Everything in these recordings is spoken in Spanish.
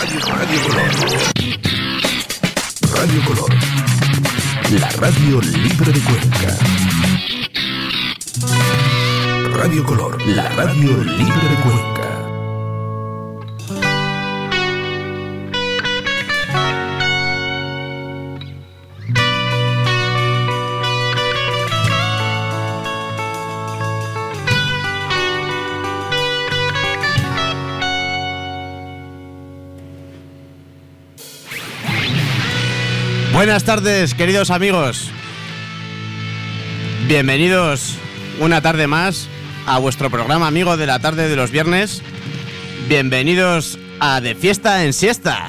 Radio Color. Radio Color. La radio libre de Cuenca. Radio Color. La radio libre de Cuenca. Buenas tardes, queridos amigos. Bienvenidos una tarde más a vuestro programa amigo de la tarde de los viernes. Bienvenidos a De Fiesta en Siesta.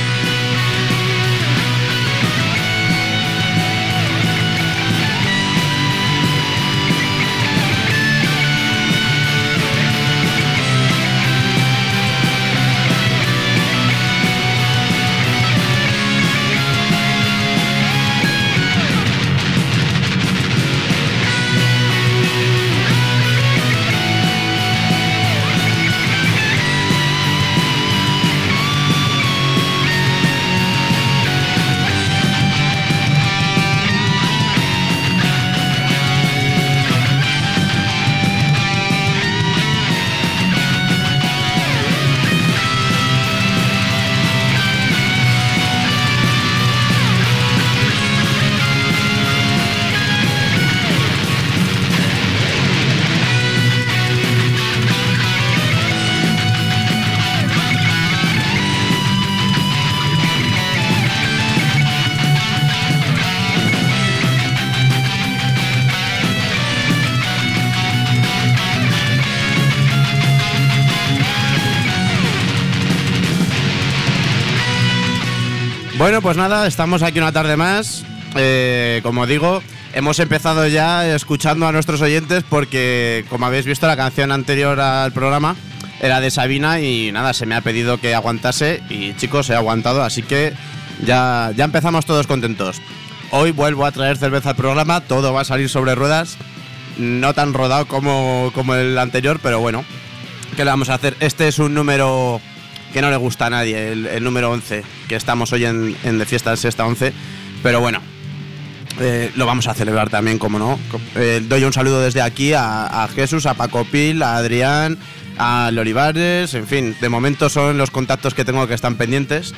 Bueno, pues nada, estamos aquí una tarde más. Como digo, hemos empezado ya escuchando a nuestros oyentes porque, como habéis visto, la canción anterior al programa era de Sabina y nada, se me ha pedido que aguantase y chicos, he aguantado, así que ya empezamos todos contentos. Hoy vuelvo a traer cerveza al programa, todo va a salir sobre ruedas, no tan rodado como el anterior, pero bueno, ¿qué le vamos a hacer? Este es un número que no le gusta a nadie, el número 11, que estamos hoy en De Fiesta en Siesta 11, pero bueno, lo vamos a celebrar también, como no. Doy un saludo desde aquí a Jesús, a Paco Pil, a Adrián, a Lorivares, en fin, de momento son los contactos que tengo que están pendientes.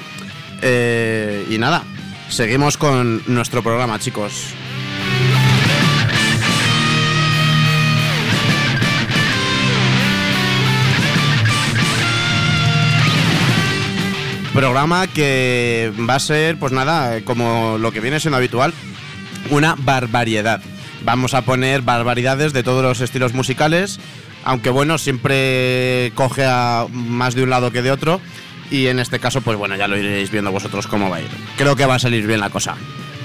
Y nada, seguimos con nuestro programa, chicos. Programa que va a ser, pues nada, como lo que viene siendo habitual, una barbaridad. Vamos a poner barbaridades de todos los estilos musicales, aunque bueno, siempre coge a más de un lado que de otro, y en este caso, pues bueno, ya lo iréis viendo vosotros cómo va a ir. Creo que va a salir bien la cosa.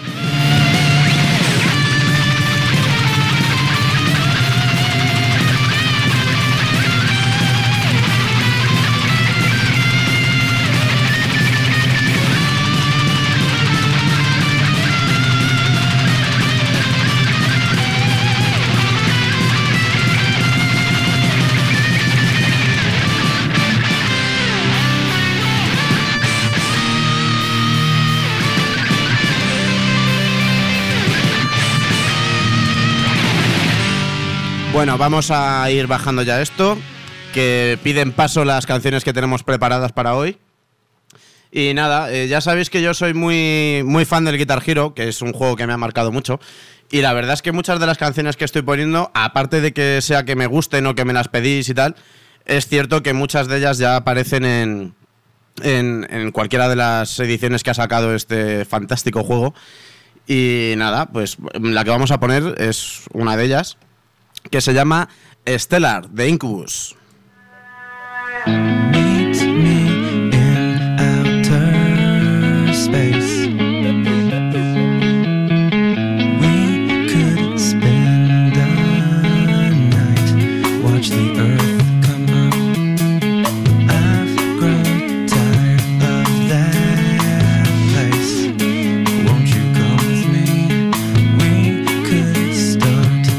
Bueno, vamos a ir bajando ya esto, que piden paso las canciones que tenemos preparadas para hoy. Y nada, ya sabéis que yo soy muy fan del Guitar Hero, que es un juego que me ha marcado mucho. Y la verdad es que muchas de las canciones que estoy poniendo, aparte de que sea que me gusten o que me las pedís y tal, es cierto que muchas de ellas ya aparecen en cualquiera de las ediciones que ha sacado este fantástico juego. Y nada, pues la que vamos a poner es una de ellas, que se llama Stellar, de Incubus. Meet me in outer space. We could spend the night, watch the earth come up. I've grown tired of that place. Won't you come with me? We could start.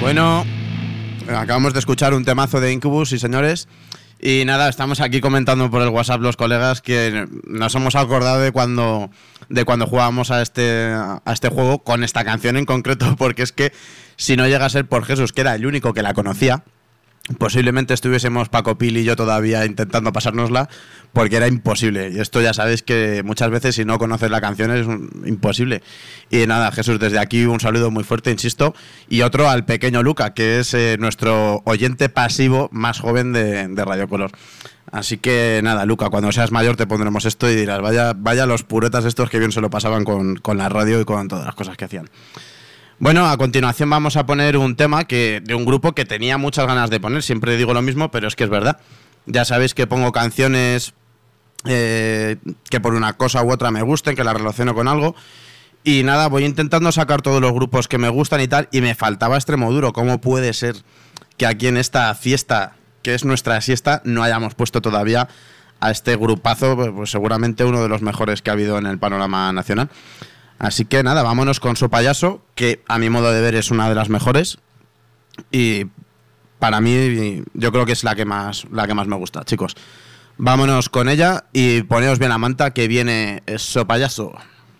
Bueno, acabamos de escuchar un temazo de Incubus, sí señores. Y nada, estamos aquí comentando por el WhatsApp los colegas que nos hemos acordado de cuando jugábamos a este juego con esta canción en concreto, porque es que si no llega a ser por Jesús, que era el único que la conocía, posiblemente estuviésemos Paco Pil y yo todavía intentando pasárnosla, porque era imposible. Y esto ya sabéis que muchas veces si no conoces la canción es imposible. Y nada, Jesús, desde aquí un saludo muy fuerte, insisto. Y otro al pequeño Luca, que es nuestro oyente pasivo más joven de Radio Color. Así que nada, Luca, cuando seas mayor te pondremos esto y dirás, vaya los puretas estos que bien se lo pasaban con la radio y con todas las cosas que hacían. Bueno, a continuación vamos a poner un tema de un grupo que tenía muchas ganas de poner. Siempre digo lo mismo, pero es que es verdad. Ya sabéis que pongo canciones que por una cosa u otra me gusten, que las relaciono con algo. Y nada, voy intentando sacar todos los grupos que me gustan y tal, y me faltaba Extremoduro. ¿Cómo puede ser que aquí en esta fiesta, que es nuestra siesta, no hayamos puesto todavía a este grupazo? Pues seguramente uno de los mejores que ha habido en el panorama nacional. Así que nada, vámonos con So Payaso, que a mi modo de ver es una de las mejores. Y para mí, yo creo que es la que más me gusta, chicos. Vámonos con ella y poneos bien la manta, que viene So Payaso.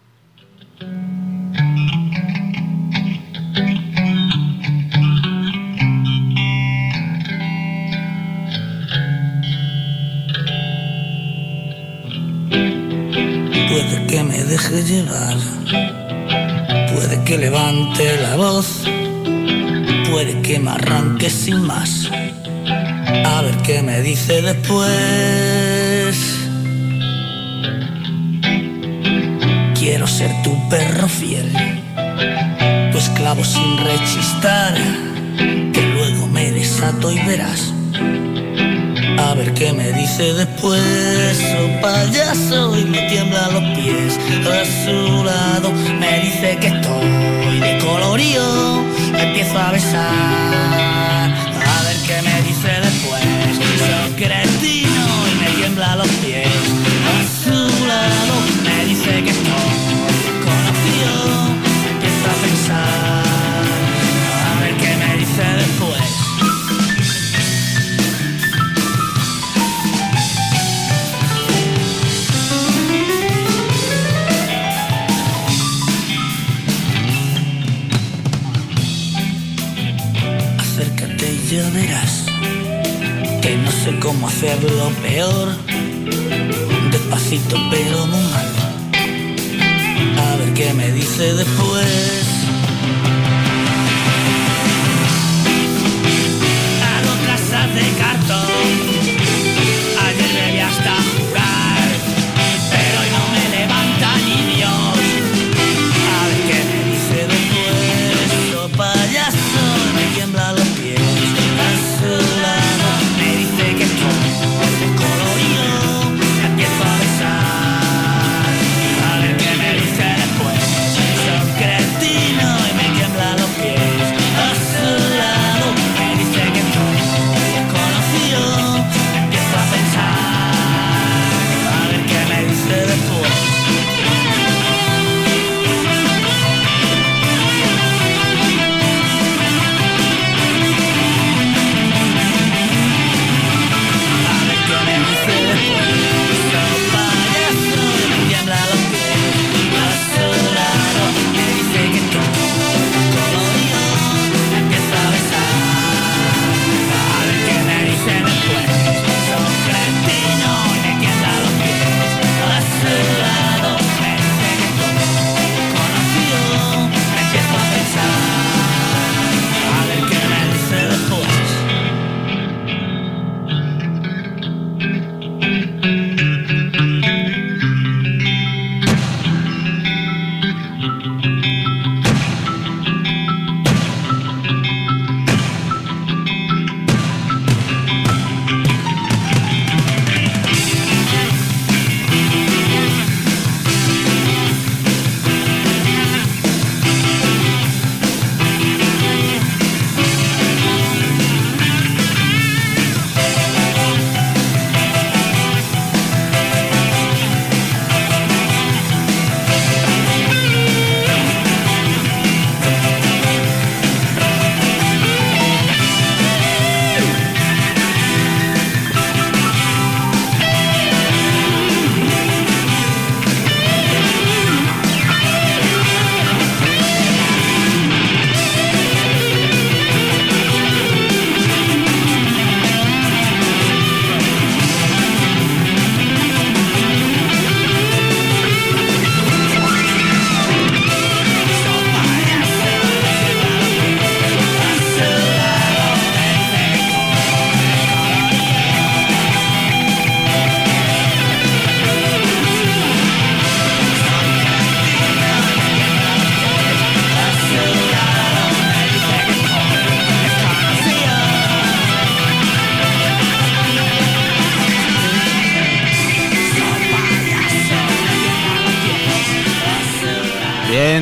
Puede que me deje llevar, puede que levante la voz, puede que me arranque sin más, a ver qué me dice después. Quiero ser tu perro fiel, tu esclavo sin rechistar, que luego me desato y verás. A ver qué me dice después. Oh payaso, y me tiemblan los pies. A su lado me dice que estoy de colorío. Empiezo a besar. A ver qué me dice después. Soy cretino y me tiemblan los pies. A su lado me dice que estoy desconocido. Empiezo a pensar. A ver qué me dice después. Ya verás que no sé cómo hacerlo peor, despacito pero muy mal. A ver qué me dice después. Hago casas de cartón, ayer bebí hasta jugar, pero hoy no me levanta ni Dios. A ver qué me dice después. Oh payaso, me tiembla los pies. A su lado me dice que estoy colorido, empiezo a besar. A ver qué me dice después. Soy cretino.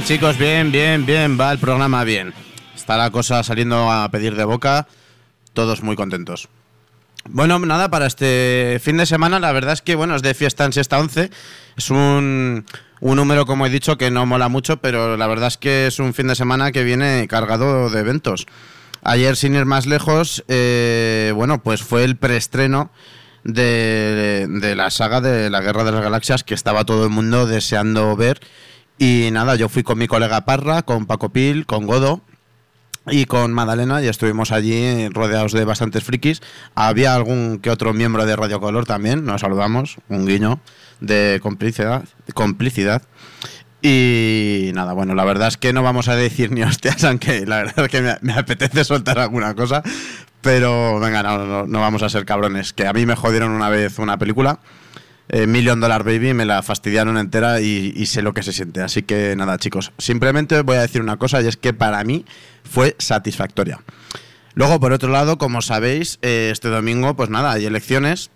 chicos, bien, va el programa bien. Está la cosa saliendo a pedir de boca, todos muy contentos. Bueno, nada, para este fin de semana la verdad es que, bueno, es de fiesta en Siesta 11. Es un número, como he dicho, que no mola mucho, pero la verdad es que es un fin de semana que viene cargado de eventos. Ayer, sin ir más lejos, bueno, pues fue el preestreno de la saga de la Guerra de las Galaxias, que estaba todo el mundo deseando ver. Y nada, yo fui con mi colega Parra, con Paco Pil, con Godo y con Madalena, y estuvimos allí rodeados de bastantes frikis. Había algún que otro miembro de Radio Color también, nos saludamos, un guiño de complicidad. Y nada, bueno, la verdad es que no vamos a decir ni hostias, aunque la verdad es que me apetece soltar alguna cosa, pero venga, no vamos a ser cabrones, que a mí me jodieron una vez una película, $1 Million Baby, me la fastidiaron entera y sé lo que se siente. Así que nada, chicos, simplemente voy a decir una cosa, y es que para mí fue satisfactoria. Luego, por otro lado, como sabéis, este domingo, pues nada, hay elecciones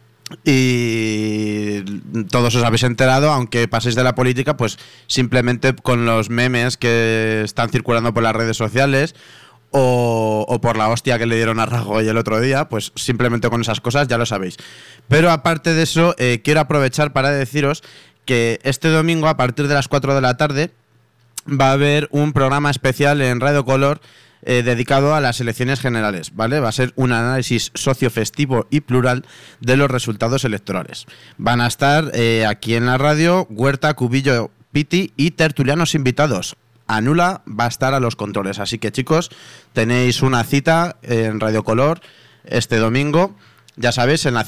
y todos os habéis enterado, aunque paséis de la política, pues simplemente con los memes que están circulando por las redes sociales o por la hostia que le dieron a Rajoy el otro día, pues simplemente con esas cosas ya lo sabéis. Pero aparte de eso, quiero aprovechar para deciros que este domingo a partir de las 4 de la tarde va a haber un programa especial en Radio Color dedicado a las elecciones generales, ¿vale? Va a ser un análisis sociofestivo y plural de los resultados electorales. Van a estar aquí en la radio Huerta, Cubillo, Piti y tertulianos invitados. Anula va a estar a los controles, así que chicos, tenéis una cita en Radio Color este domingo, ya sabéis, en la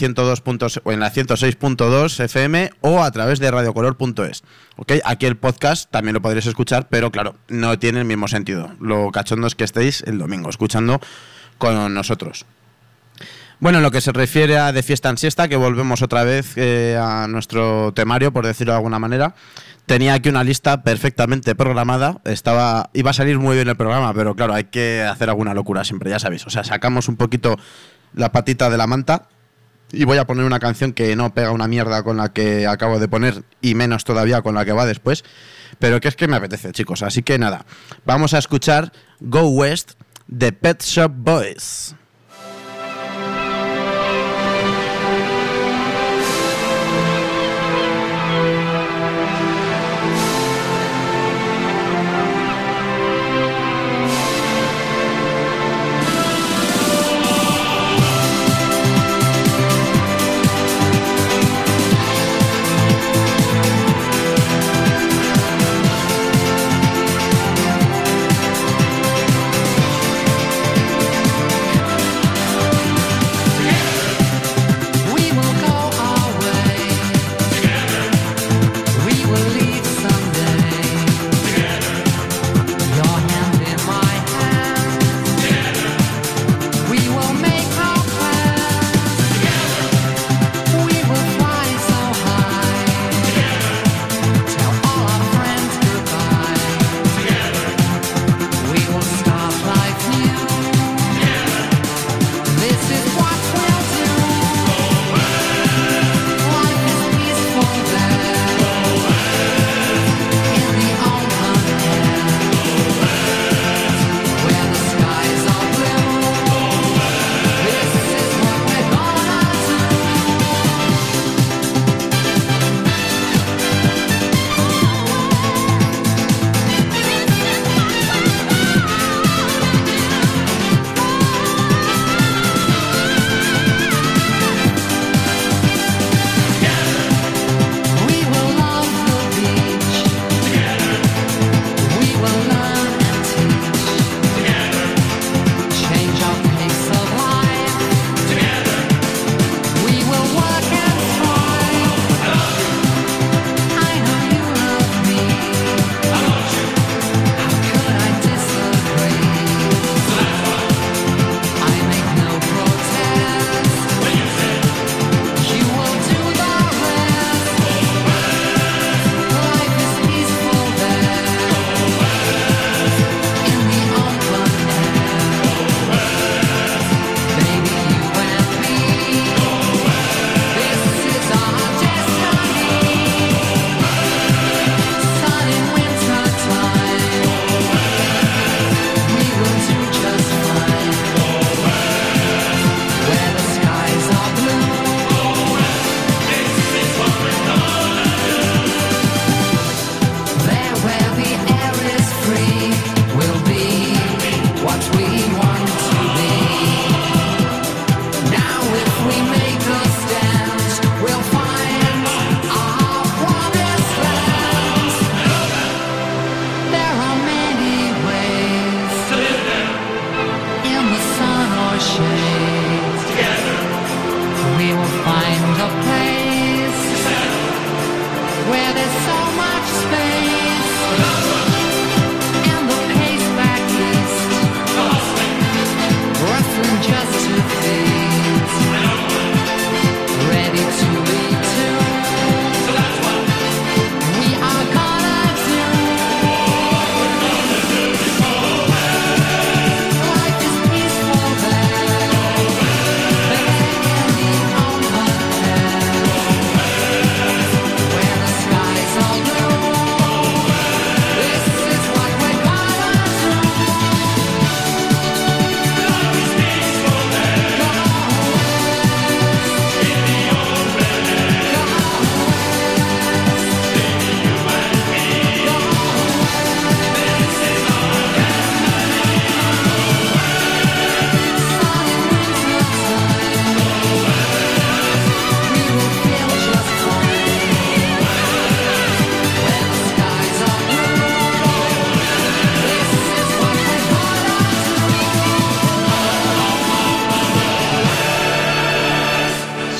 106.2 FM o a través de radiocolor.es. ¿Okay? Aquí el podcast también lo podréis escuchar, pero claro, no tiene el mismo sentido. Lo cachondo es que estéis el domingo escuchando con nosotros. Bueno, en lo que se refiere a De Fiesta en Siesta, que volvemos otra vez a nuestro temario, por decirlo de alguna manera, tenía aquí una lista perfectamente programada. Iba a salir muy bien el programa, pero claro, hay que hacer alguna locura siempre, ya sabéis. O sea, sacamos un poquito la patita de la manta y voy a poner una canción que no pega una mierda con la que acabo de poner, y menos todavía con la que va después, pero que es que me apetece, chicos. Así que nada, vamos a escuchar Go West de Pet Shop Boys.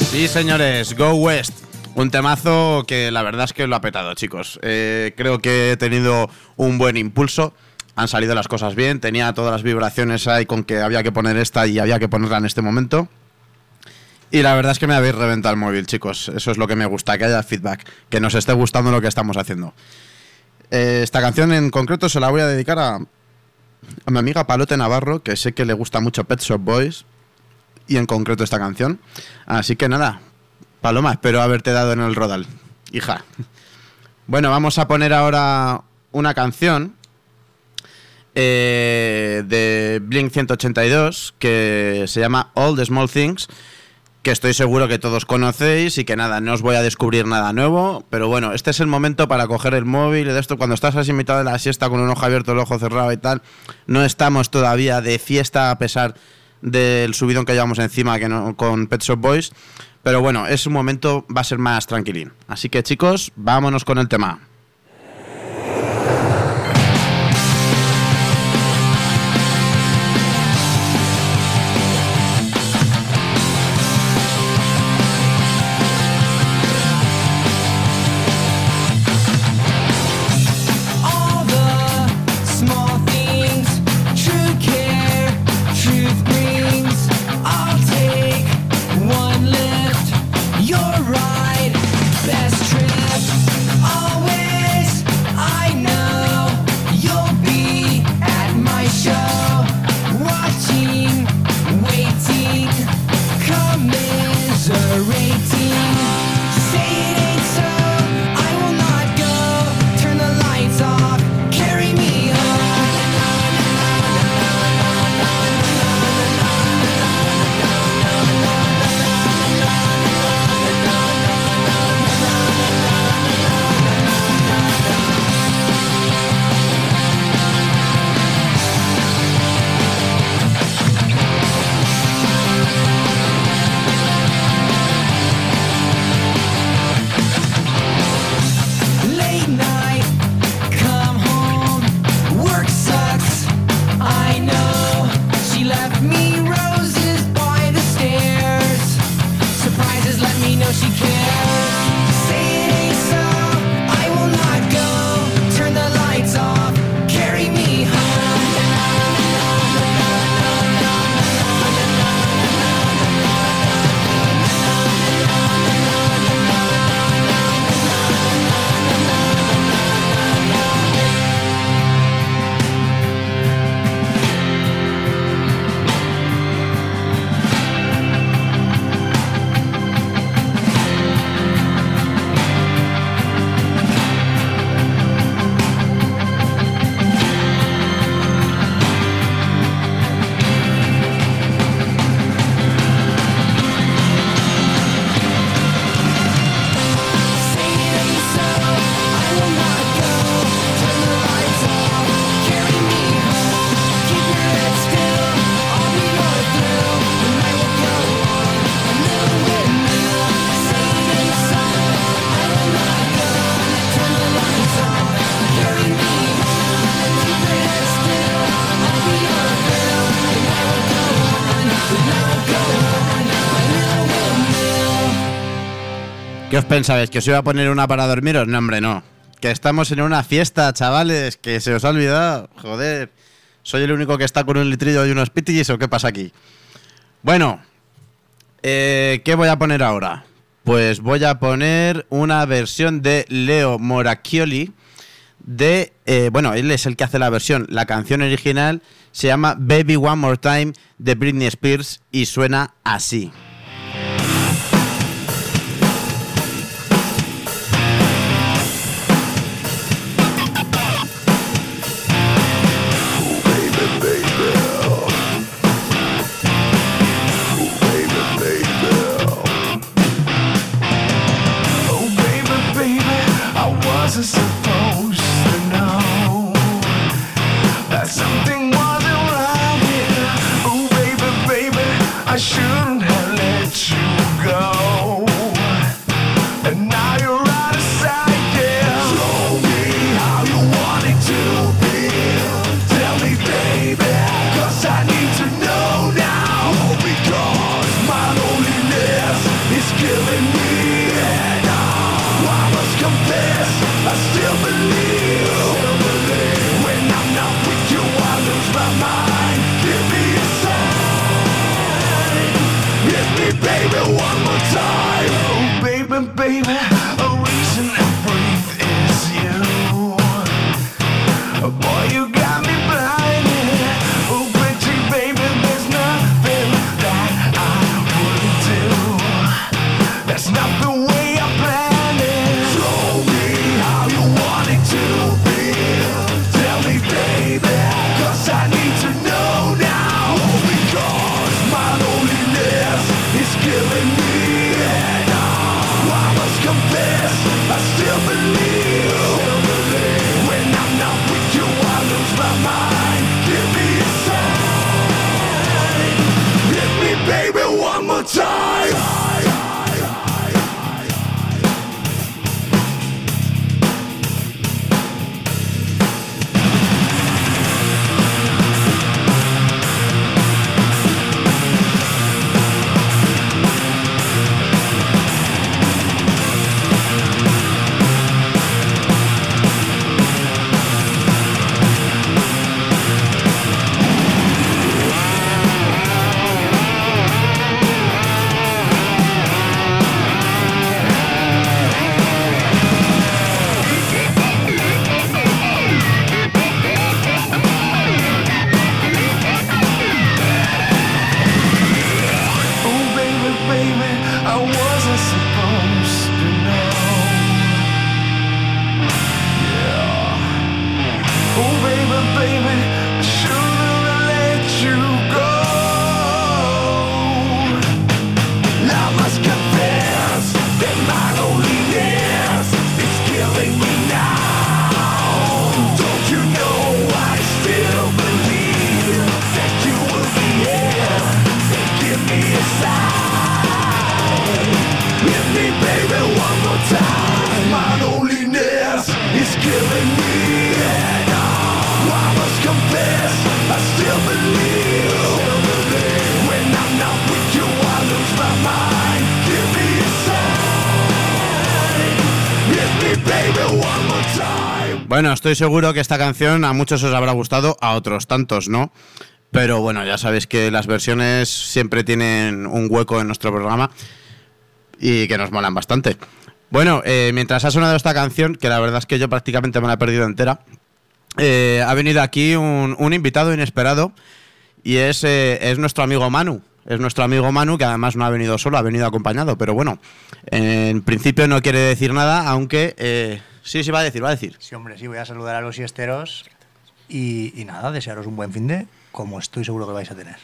Sí, señores, Go West. Un temazo que la verdad es que lo ha petado, chicos. Creo que he tenido un buen impulso. Han salido las cosas bien. Tenía todas las vibraciones ahí con que había que poner esta y había que ponerla en este momento. Y la verdad es que me habéis reventado el móvil, chicos. Eso es lo que me gusta, que haya feedback. Que nos esté gustando lo que estamos haciendo. Esta canción en concreto se la voy a dedicar a mi amiga Palote Navarro, que sé que le gusta mucho Pet Shop Boys. Y en concreto esta canción. Así que nada, Paloma, espero haberte dado en el rodal, hija. Bueno, vamos a poner ahora una canción de Blink 182 que se llama All the Small Things, que estoy seguro que todos conocéis y que nada, no os voy a descubrir nada nuevo, pero bueno, este es el momento para coger el móvil y de esto, cuando estás así en mitad de la siesta con un ojo abierto, el ojo cerrado y tal. No estamos todavía de fiesta a pesar del subidón que llevamos encima que no, con Pet Shop Boys, pero bueno, es un momento, va a ser más tranquilín. Así que chicos, vámonos con el tema. ¿Qué os pensabais? ¿Que os iba a poner una para dormiros? No, hombre, no. Que estamos en una fiesta, chavales, que se os ha olvidado. Joder, ¿soy el único que está con un litrillo y unos pitis o qué pasa aquí? Bueno, ¿qué voy a poner ahora? Pues voy a poner una versión de Leo Moracchioli de... bueno, él es el que hace la versión. La canción original se llama Baby One More Time de Britney Spears y suena así. It's me, baby, one more time. Oh, baby, baby, a reason to breathe is you. Oh, boy, you got me blinded. Oh, pretty baby, there's nothing that I wouldn't do. That's not the way I planned it. Show me how you want it to be. Tell me, baby, 'cause I need to know now. Oh, because my loneliness is killing me. And I must confess, I still believe. When I'm not with you, I lose my mind. Give me a sign. Hit me, baby, one more time. Bueno, estoy seguro que esta canción a muchos os habrá gustado, a otros tantos no. Pero bueno, ya sabéis que las versiones siempre tienen un hueco en nuestro programa y que nos molan bastante. Bueno, mientras ha sonado esta canción, que la verdad es que yo prácticamente me la he perdido entera, ha venido aquí un invitado inesperado y es nuestro amigo Manu. Es nuestro amigo Manu, que además no ha venido solo, ha venido acompañado. Pero bueno, en principio no quiere decir nada, aunque... Sí, va a decir. Sí, hombre, sí, voy a saludar a los siesteros y nada, desearos un buen finde, como estoy seguro que vais a tener.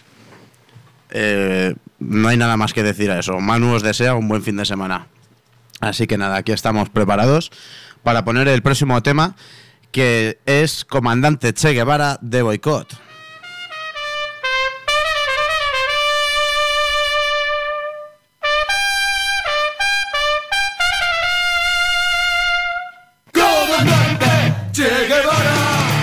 No hay nada más que decir a eso. Manu os desea un buen fin de semana. Así que nada, aquí estamos preparados para poner el próximo tema, que es Comandante Che Guevara de Boicot. Che Guevara.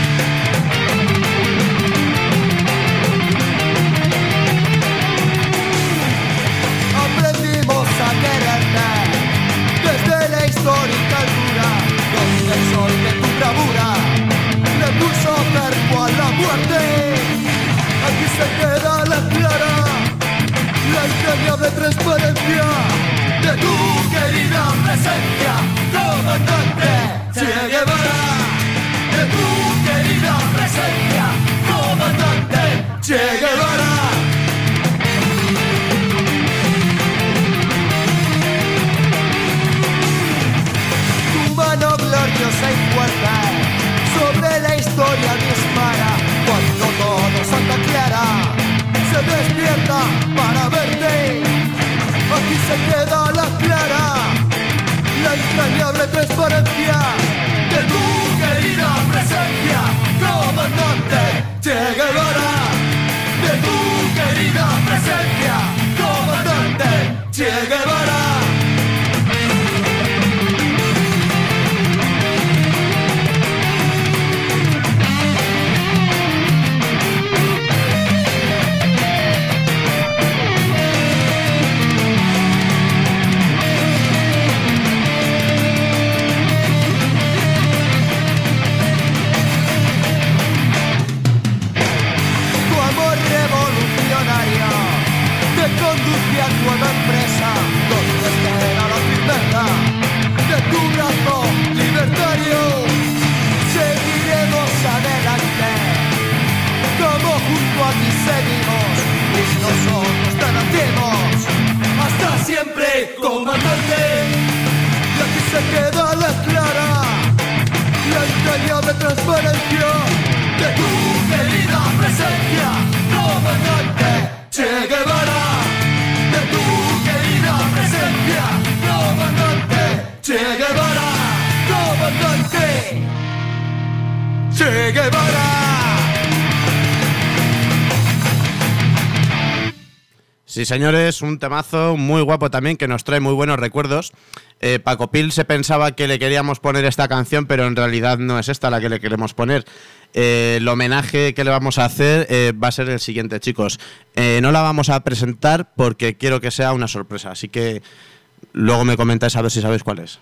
Aprendimos a quererte desde la histórica altura, donde el sol de tu bravura le puso cerco a la muerte. Aquí se queda la clara, la entrañable transparencia de tu querida presencia, comandante Che Guevara. De tu querida presencia, comandante Che Guevara. Tu mano gloriosa y fuerte sobre la historia dispara. Cuando todo Santa Clara se despierta para verte, aquí se queda la clara, la entrañable transparencia de tu querida presencia, comandante Che Guevara. De tu querida presencia, comandante Che Guevara. Tu amor revolucionario te conduce a tu comandante. Y aquí se queda la clara, la entrañable transparencia de tu querida presencia, comandante Che Guevara. De tu querida presencia, comandante Che Guevara, comandante Che Guevara. Sí, señores, un temazo muy guapo también que nos trae muy buenos recuerdos. Paco Pil se pensaba que le queríamos poner esta canción, pero en realidad no es esta la que le queremos poner. El homenaje que le vamos a hacer va a ser el siguiente, chicos. No la vamos a presentar porque quiero que sea una sorpresa, así que luego me comentáis a ver si sabéis cuál es.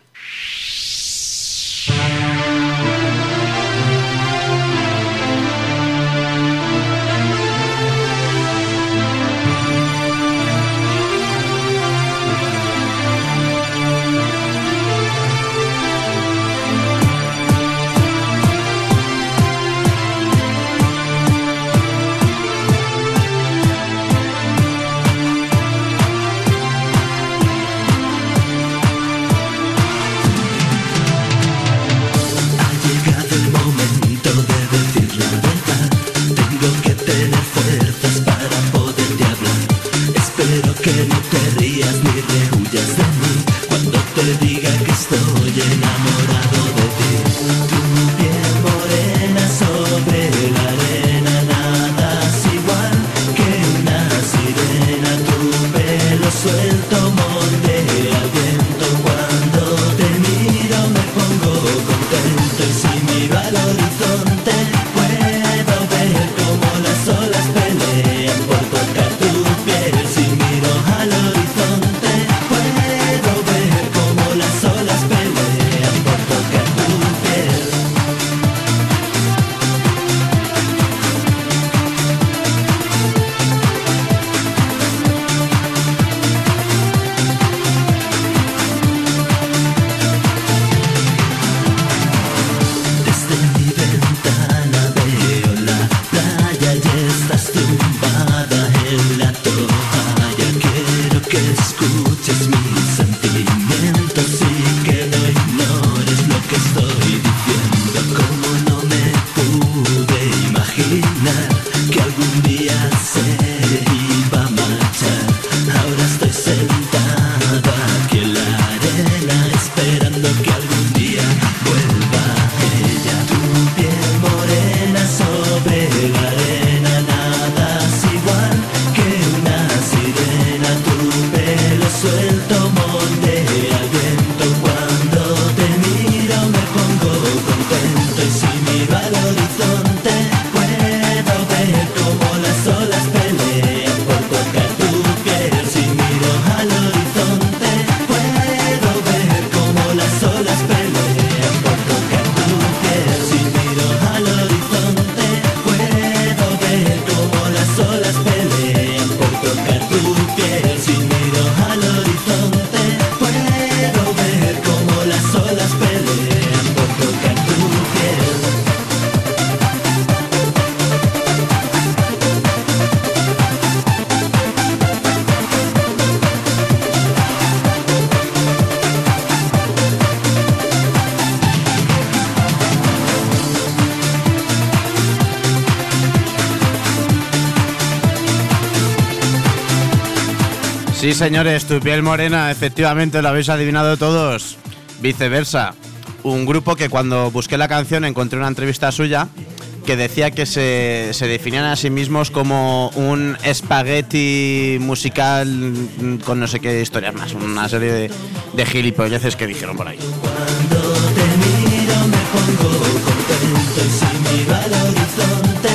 Sí, señores, Tu piel morena, efectivamente lo habéis adivinado todos. Viceversa, un grupo que cuando busqué la canción encontré una entrevista suya que decía que se definían a sí mismos como un espagueti musical con no sé qué historias más, una serie de gilipolleces que dijeron por ahí. Cuando te miro me pongo contento y si miro al horizonte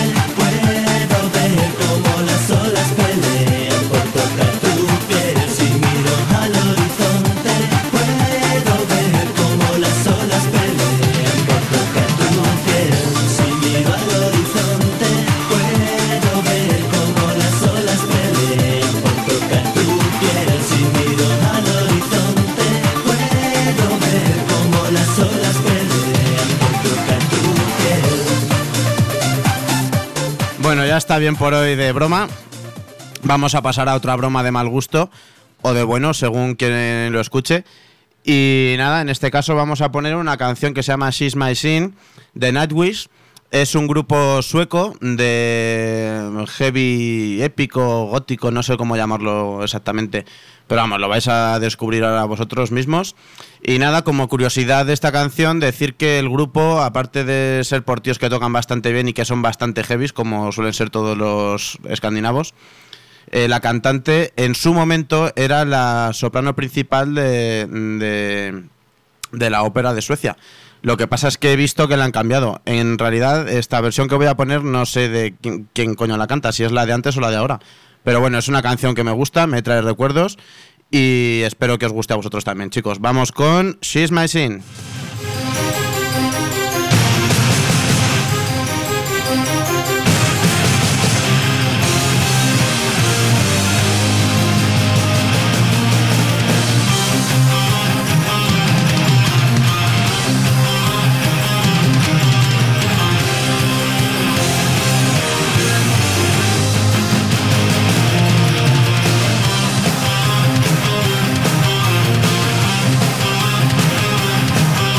puedo ver como las olas pelean por tocar tu piel. Si miro al horizonte puedo ver como las olas pelean por tocar tu piel. Si miro al horizonte puedo ver como las olas pelean por tocar tu piel. Si miro al horizonte puedo ver como las olas pelean por tocar tu piel. Bueno, ya está bien por hoy de broma. Vamos a pasar a otra broma de mal gusto. o de bueno, según quien lo escuche. Y nada, en este caso vamos a poner una canción que se llama She's My Sin, de Nightwish. Es un grupo sueco de heavy épico, gótico, no sé cómo llamarlo exactamente, pero vamos, lo vais a descubrir ahora vosotros mismos. Y nada, como curiosidad de esta canción, decir que el grupo, aparte de ser por tíos que tocan bastante bien y que son bastante heavies, como suelen ser todos los escandinavos, la cantante en su momento era la soprano principal de la ópera de Suecia. Lo que pasa es que he visto que la han cambiado. En realidad, esta versión que voy a poner no sé de quién coño la canta, si es la de antes o la de ahora. Pero bueno, es una canción que me gusta, me trae recuerdos y espero que os guste a vosotros también, chicos. Vamos con She's My Sin. She's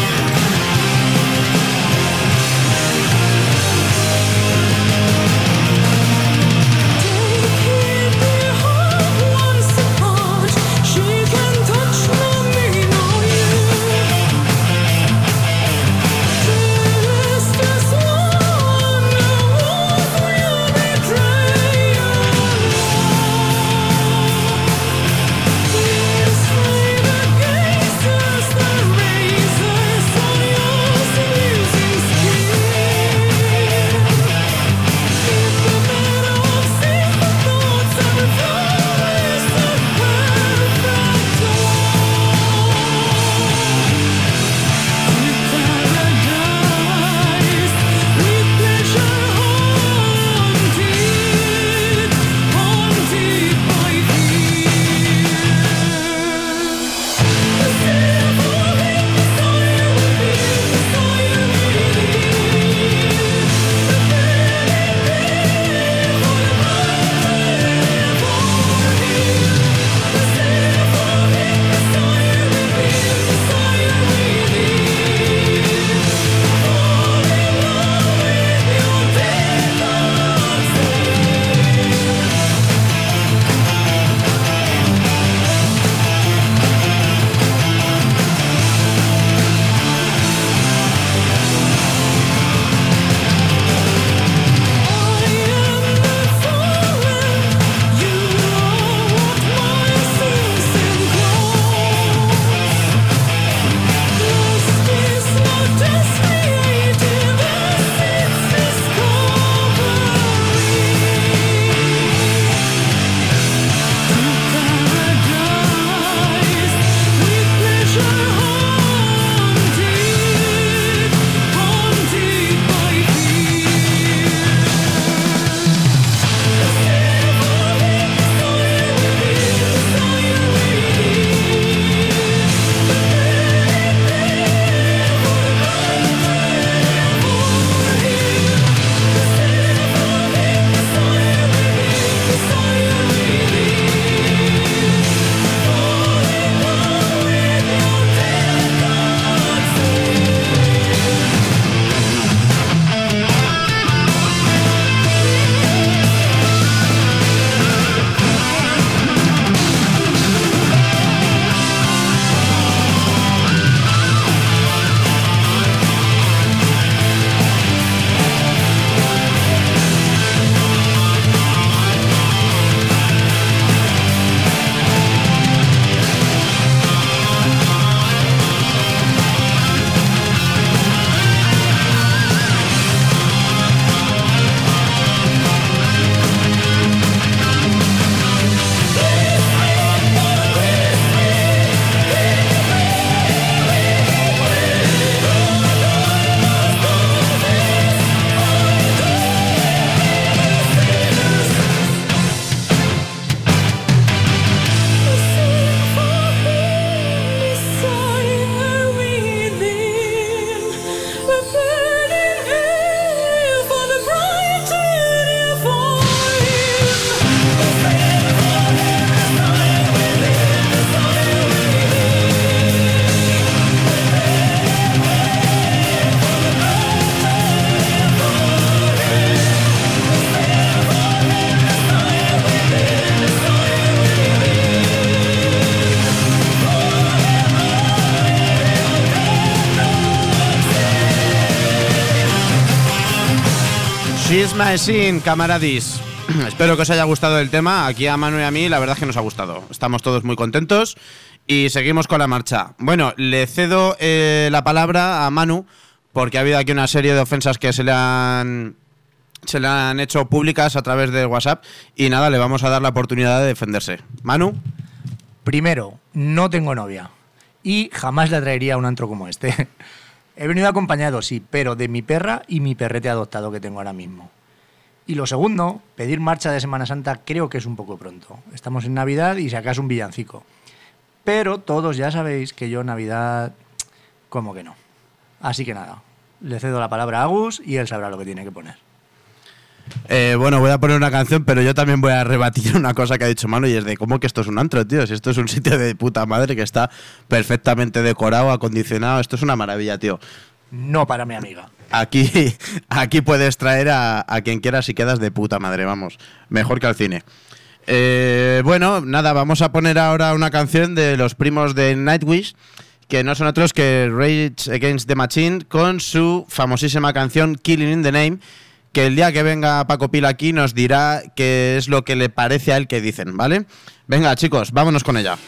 Is My Sin, camaradis. Espero que os haya gustado el tema. Aquí a Manu y a mí la verdad es que nos ha gustado. Estamos todos muy contentos y seguimos con la marcha. Bueno, le cedo la palabra a Manu porque ha habido aquí una serie de ofensas que se le han hecho públicas a través de WhatsApp y nada, le vamos a dar la oportunidad de defenderse. Manu. Primero, no tengo novia y jamás la traería a un antro como este. He venido acompañado, sí, pero de mi perra y mi perrete adoptado que tengo ahora mismo. Y lo segundo, pedir marcha de Semana Santa creo que es un poco pronto. Estamos en Navidad y si acaso un villancico. Pero todos ya sabéis que yo Navidad, como que no. Así que nada, le cedo la palabra a Agus y él sabrá lo que tiene que poner. Bueno, voy a poner una canción, pero yo también voy a rebatir una cosa que ha dicho Manu y es de cómo que esto es un antro, tío. Si esto es un sitio de puta madre que está perfectamente decorado, acondicionado, esto es una maravilla, tío. No para mi amiga. Aquí puedes traer a quien quieras y quedas de puta madre, vamos. Mejor que al cine. Bueno, nada, vamos a poner ahora una canción de los primos de Nightwish, que no son otros que Rage Against the Machine, con su famosísima canción Killing in the Name, que el día que venga Paco Pila aquí nos dirá qué es lo que le parece a él que dicen, ¿vale? Venga, chicos, vámonos con ella.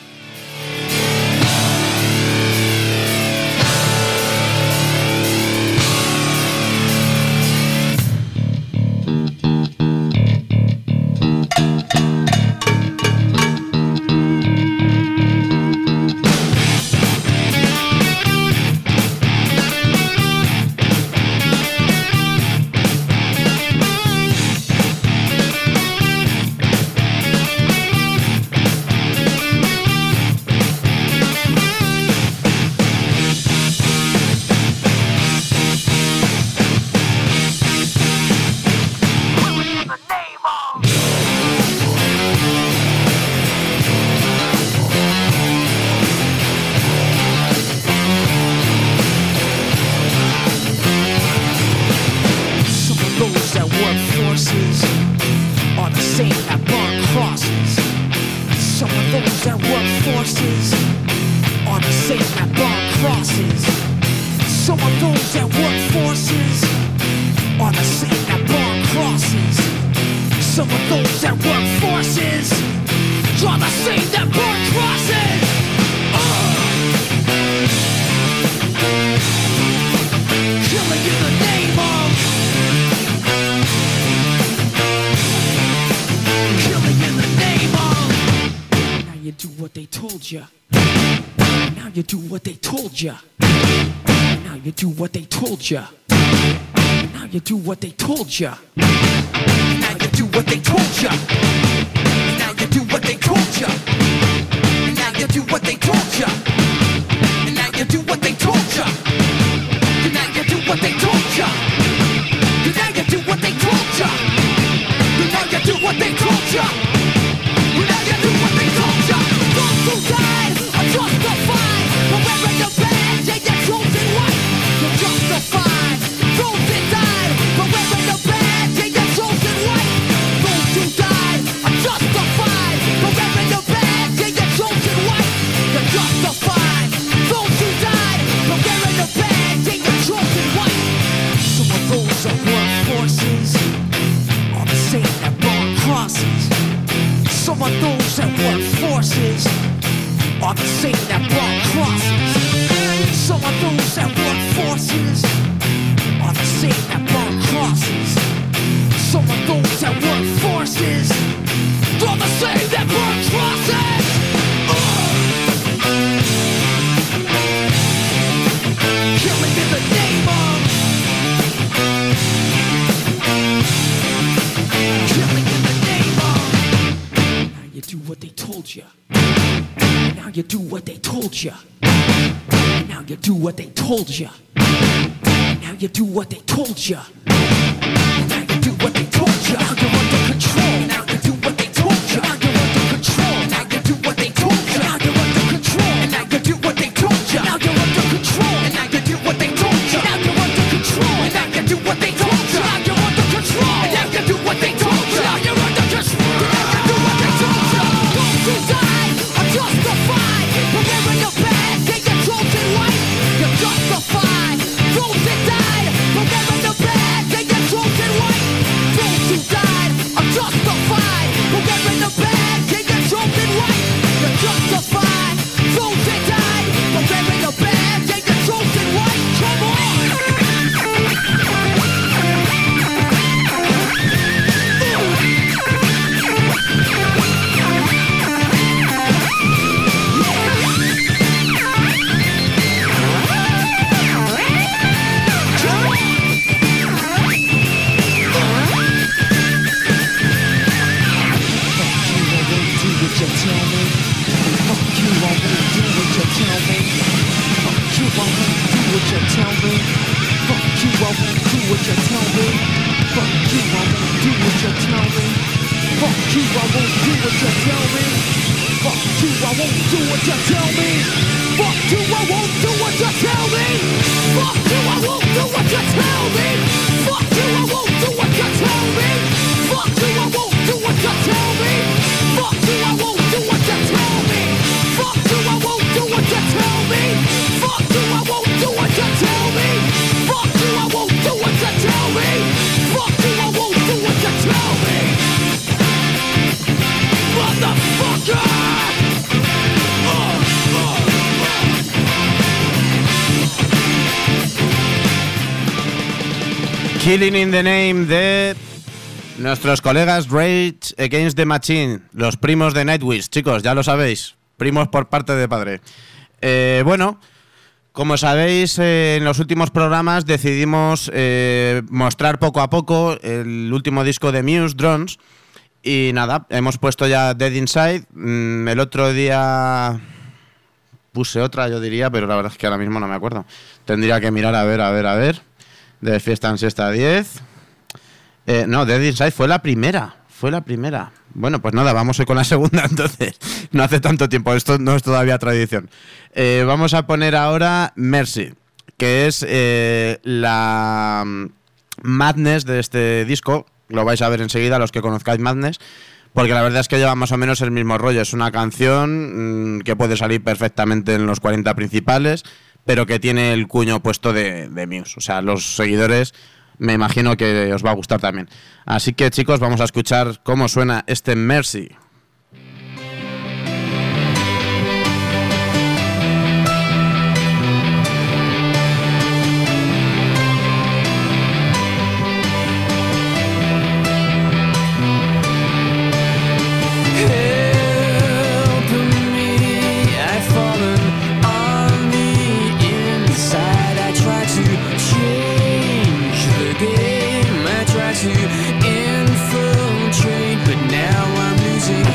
Now you do what they told ya. Now you do what they told ya. Now you do what they told ya. Now you do what they told ya. Now you do what they told ya. Now you do what they told ya. Now you do what they told ya. Now you do what they told ya. Now you do what they told ya. Those who died are justified for wearing the badge and your chosen white. You're justified. Those that died for wearing the badge and your chosen white. Those who died are justified for wearing the badge and your chosen white. You're justified. Those who died for wearing the badge and your chosen white. Some of those are workforces are the same that burn crosses. Some of those that work forces are the same that burn crosses. Some of those that work forces are the same that burn crosses. Some of those that work forces are the same that burn crosses. Killing in the name of. Killing in the name of. Now you do what they told you. Now you do what they told you. Now you do what they told you. Now you do what they told you. Now you do what they told you. Now you're under control. Now you do what they told you. Now you're under control. Now you do what they told you. Now you're under control. And now you do what they told you. Now you're under control. And now you do what they told you. Now you're under control. And now you do what they told you. Now you're under control. And now you do what they told you. Now you're under control. And now you do what they told you. Those who died are justified for wearing the badge and your chosen white. You're justified. Those that died for wearing the badge and your chosen white. me. Fuck you, I won't do what you tell me. Fuck you, I won't do what you tell me. Fuck you, I won't do what you tell me. Fuck you, I won't do what you tell me. Fuck you, I won't do what you tell me. Fuck you, I won't do what you tell me. Fuck you, I won't do what you tell me. Fuck you, I won't do what you tell me. Fuck you, I won't do what you tell me. Fuck you, I won't do what you tell me. Fuck you, I won't do what you tell me. Fuck you, I won't do what you tell me. Motherfucker! Killing in the Name de nuestros colegas Rage Against the Machine, los primos de Nightwish, chicos, ya lo sabéis, primos por parte de padre. Bueno, como sabéis, en los últimos programas decidimos mostrar poco a poco el último disco de Muse, Drones, y nada, hemos puesto ya Dead Inside. El otro día puse otra, yo diría, pero la verdad es que ahora mismo no me acuerdo. Tendría que mirar a ver. De Fiesta en Siesta 10. No, Dead Inside fue la primera. Bueno, pues nada, vamos hoy con la segunda entonces. No hace tanto tiempo, esto no es todavía tradición. Vamos a poner ahora Mercy, que es la Madness de este disco. Lo vais a ver enseguida los que conozcáis Madness, porque la verdad es que lleva más o menos el mismo rollo. Es una canción que puede salir perfectamente en los 40 principales, pero que tiene el cuño puesto de Muse. O sea, los seguidores me imagino que os va a gustar también. Así que, chicos, vamos a escuchar cómo suena este Mercy. To infiltrate, but now I'm losing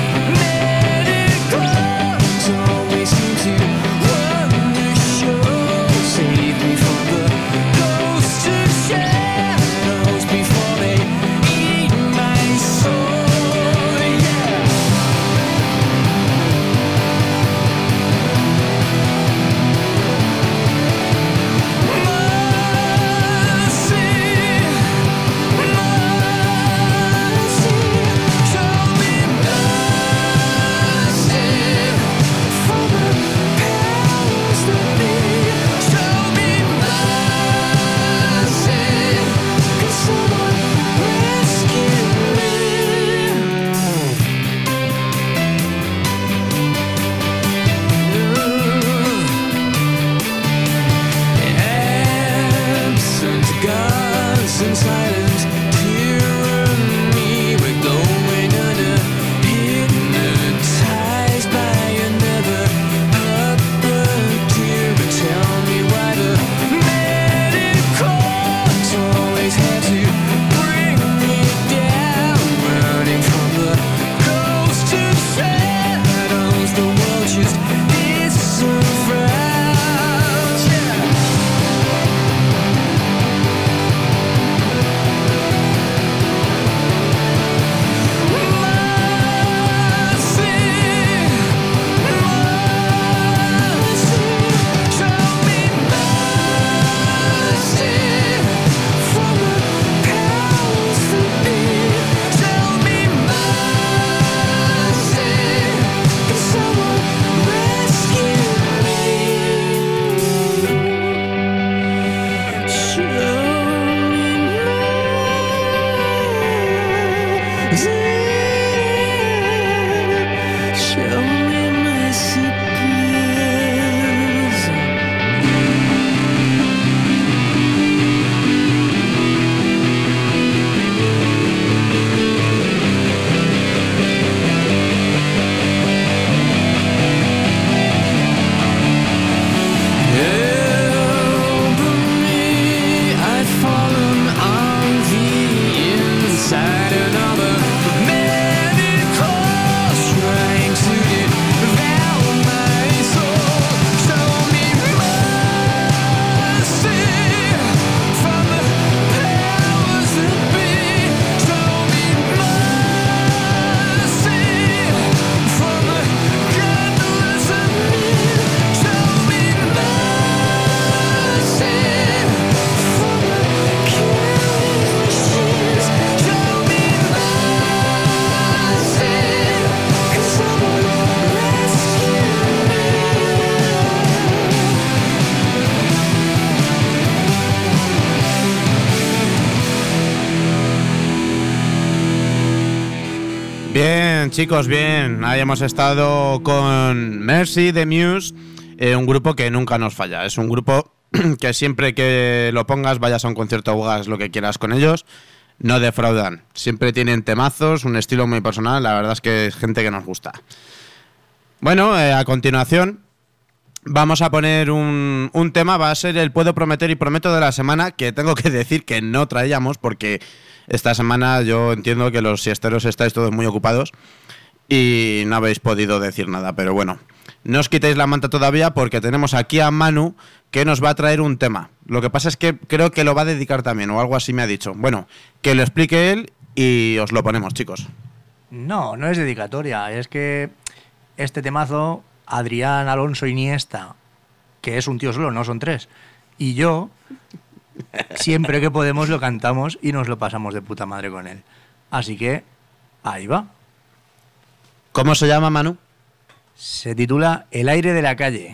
chicos, bien. Ahí hemos estado con Mercy de Muse, un grupo que nunca nos falla. Es un grupo que siempre que lo pongas, vayas a un concierto o hagas lo que quieras con ellos, no defraudan. Siempre tienen temazos, un estilo muy personal. La verdad es que es gente que nos gusta. Bueno, a continuación vamos a poner un tema. Va a ser el Puedo Prometer y Prometo de la semana, que tengo que decir que no traíamos porque esta semana yo entiendo que los siesteros estáis todos muy ocupados y no habéis podido decir nada. Pero bueno, no os quitéis la manta todavía porque tenemos aquí a Manu que nos va a traer un tema. Lo que pasa es que creo que lo va a dedicar también, o algo así me ha dicho. Bueno, que lo explique él y os lo ponemos, chicos. No es dedicatoria, es que este temazo, Adrián Alonso Iniesta, que es un tío solo, no son tres, y yo, siempre que podemos lo cantamos y nos lo pasamos de puta madre con él. Así que, ahí va. ¿Cómo se llama, Manu? Se titula El aire de la calle.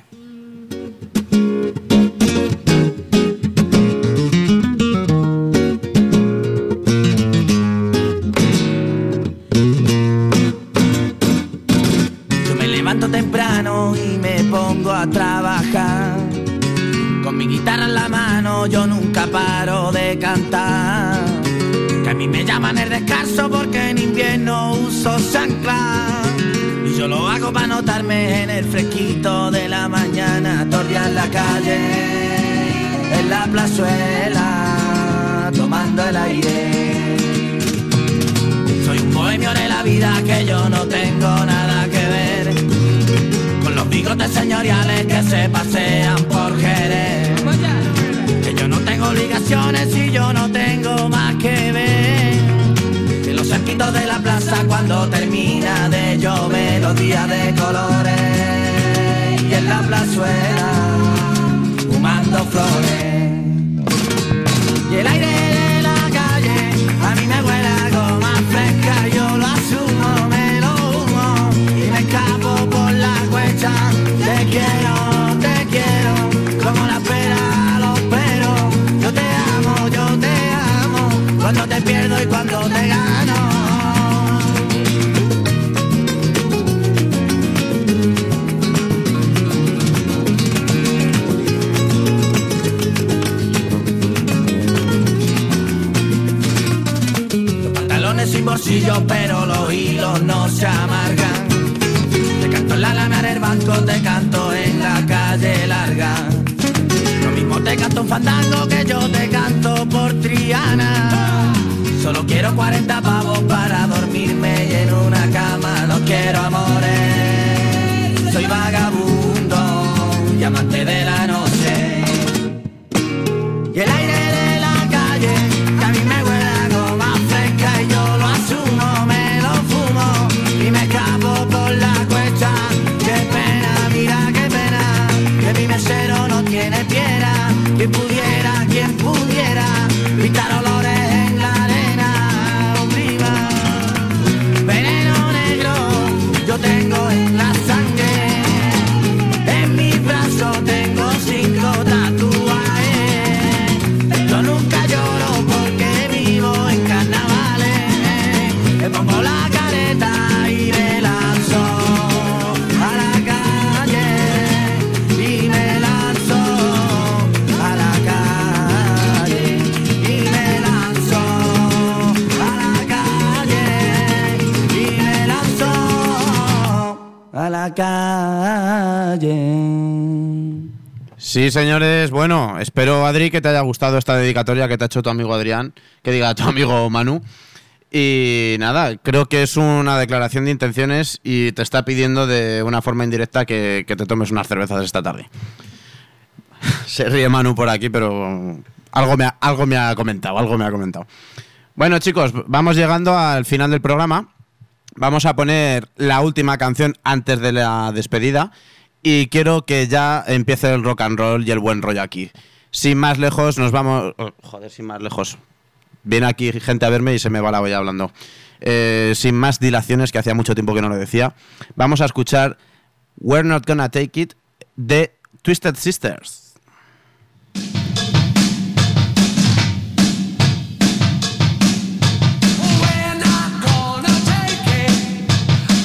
Temprano y me pongo a trabajar. Con mi guitarra en la mano yo nunca paro de cantar. Que a mí me llaman el descanso porque en invierno uso chancla. Y yo lo hago para notarme en el fresquito de la mañana. Torrear la calle, en la plazuela, tomando el aire. Soy un bohemio de la vida que yo no tengo nada que ver con los bigotes señoriales que se pasean por Jerez. Que yo no tengo obligaciones y yo no tengo más que ver que los cerquitos de la plaza cuando termina de llover, los días de colores y en la plazuela fumando flores. Y el aire de la calle a mí me huele a goma fresca, yo lo asumo, me lo humo y me escapo por la cuesta. Te quiero, como la pera los peros. Yo te amo, cuando te pierdo y cuando te gano. Los pantalones sin bolsillo, pero los hilos no se amargan. Te canto en la lana del banco, te canto en la calle larga. Lo mismo te canto un fandango que yo te canto por Triana. Solo quiero 40 pavos para dormirme y en una cama. No quiero amores, soy vagabundo y amante de la noche. Y el aire de la calle, que a mí me huele a goma fresca y yo lo asumo, me lo fumo y me escapo por la cuesta. Qué pena, mira qué pena, que mi mesero no tiene piedra. Quien pudiera, pintar olores en la arena, oh prima. Veneno negro yo tengo en la sangre, en mis brazos tengo 5 tatuajes. Yo nunca lloro porque vivo en carnavales. Me pongo la careta y me lanzo a la calle. Y me lanzo a la calle. Y me lanzo a la calle. Y me lanzo a la calle. Sí, señores, bueno, espero, Adri, que te haya gustado esta dedicatoria que te ha hecho tu amigo Adrián, que diga tu amigo Manu. Y nada, creo que es una declaración de intenciones y te está pidiendo de una forma indirecta que te tomes unas cervezas esta tarde. Se ríe Manu por aquí, pero algo me ha comentado. Bueno, chicos, vamos llegando al final del programa. Vamos a poner la última canción antes de la despedida. Y quiero que ya empiece el rock and roll y el buen rollo aquí. Sin más lejos, nos vamos... sin más lejos. Viene aquí gente a verme y se me va la olla hablando. Sin más dilaciones, que hacía mucho tiempo que no lo decía. Vamos a escuchar We're Not Gonna Take It de Twisted Sisters. We're not gonna take it.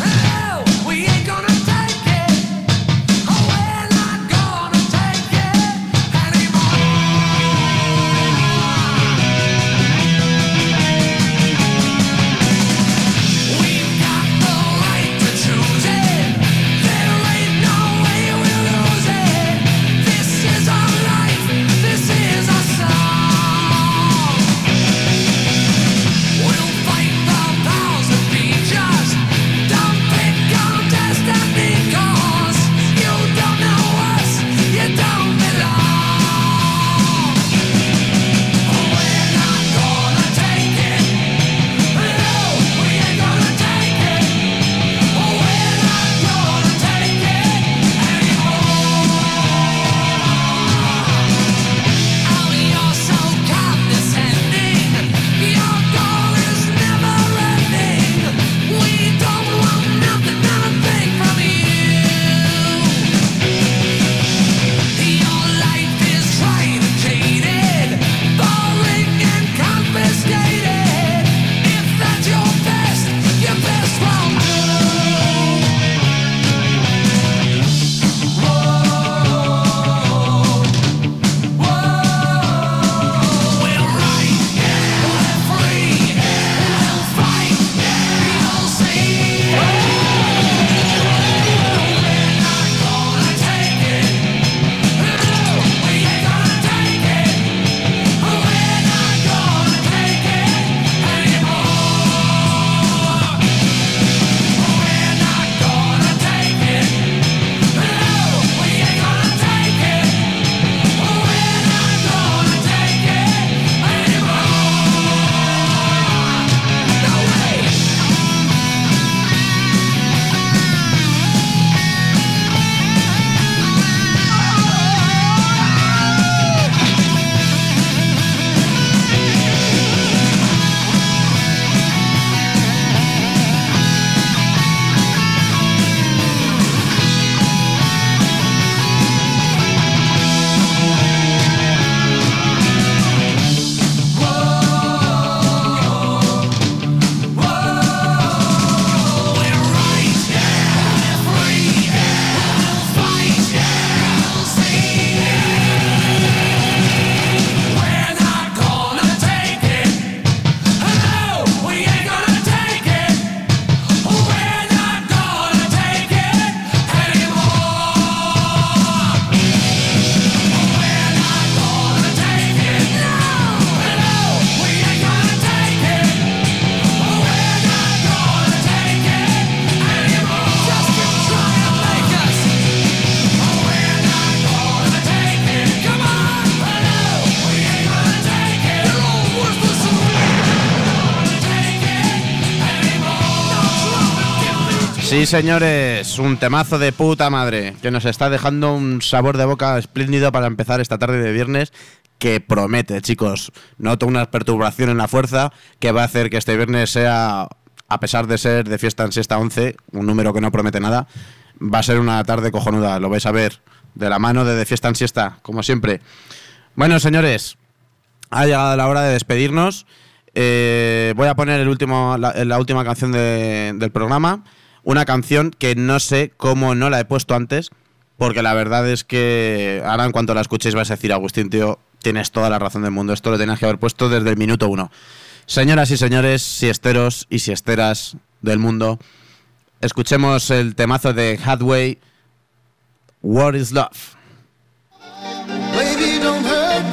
Sí, señores, un temazo de puta madre que nos está dejando un sabor de boca espléndido para empezar esta tarde de viernes que promete, chicos. Noto una perturbación en la fuerza que va a hacer que este viernes sea, a pesar de ser de fiesta en siesta 11, un número que no promete nada, va a ser una tarde cojonuda, lo vais a ver, de la mano de fiesta en siesta, como siempre. Bueno, señores, ha llegado la hora de despedirnos. Voy a poner la última canción del programa. Una canción que no sé cómo no la he puesto antes, porque la verdad es que ahora en cuanto la escuchéis vais a decir, Agustín, tío, tienes toda la razón del mundo, esto lo tenías que haber puesto desde el minuto 1. Señoras y señores, siesteros y siesteras del mundo, escuchemos el temazo de Hathaway, What is Love? Baby, don't hurt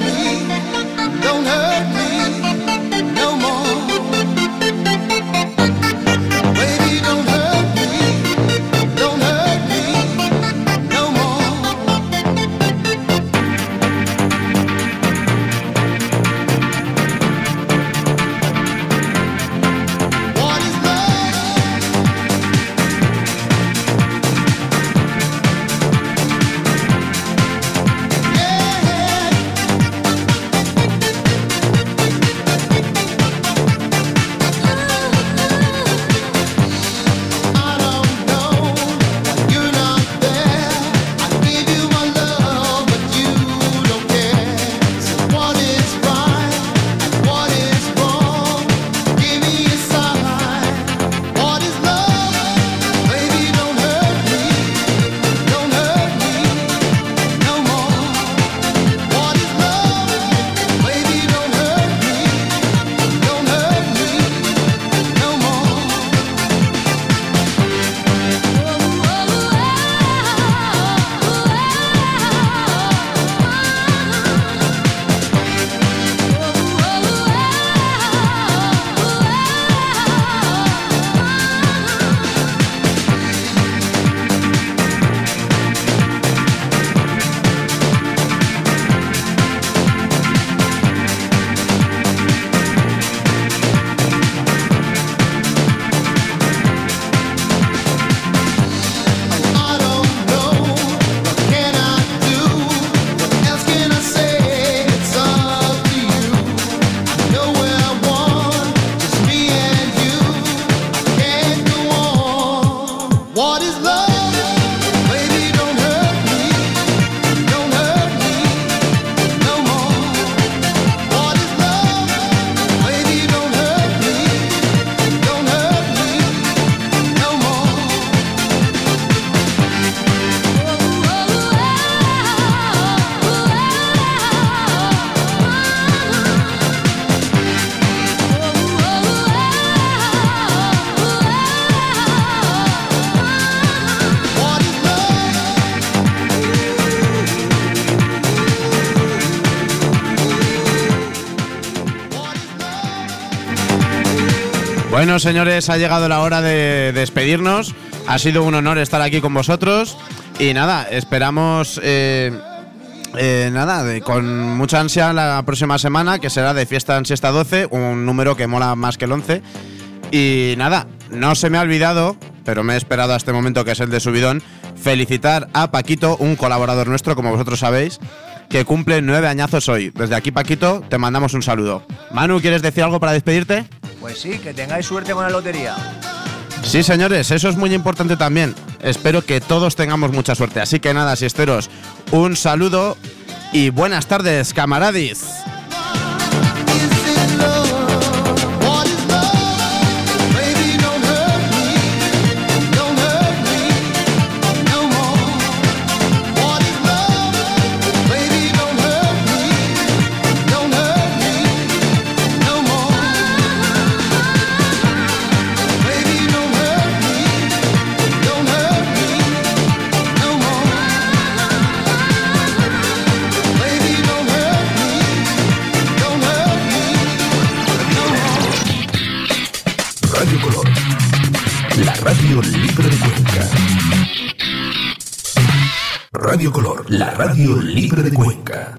me no more. Baby, don't hurt me no more. What is love? I don't know, you're not there. I give you my love, but you don't care. So what is right and what is wrong? Give me a sign. What is love? Baby, don't hurt me no more. What is love? Baby, don't hurt me no more. I don't know, what can I do? What else can I say? It's up to you. I know we're one, just me and you. I can't go on. What is love? Baby, don't hurt me no more. What is love? Baby, don't hurt me no more. What is Bueno, señores, ha llegado la hora de despedirnos. Ha sido un honor estar aquí con vosotros. Y nada, esperamos con mucha ansia la próxima semana, que será de fiesta en siesta 12, un número que mola más que el 11. Y nada, no se me ha olvidado, pero me he esperado a este momento, que es el de subidón, felicitar a Paquito, un colaborador nuestro, como vosotros sabéis, que cumple 9 añazos hoy. Desde aquí, Paquito, te mandamos un saludo. Manu, ¿quieres decir algo para despedirte? Pues sí, que tengáis suerte con la lotería. Sí, señores, eso es muy importante también. Espero que todos tengamos mucha suerte. Así que nada, siesteros, un saludo y buenas tardes, camaradis. What is love? Baby, don't hurt me no more. What is love? Baby, don't hurt me no more. Baby, don't hurt me no more. Baby, don't hurt me. Radio Color, la radio libre de Cuenca. Radio Color, la radio libre de Cuenca.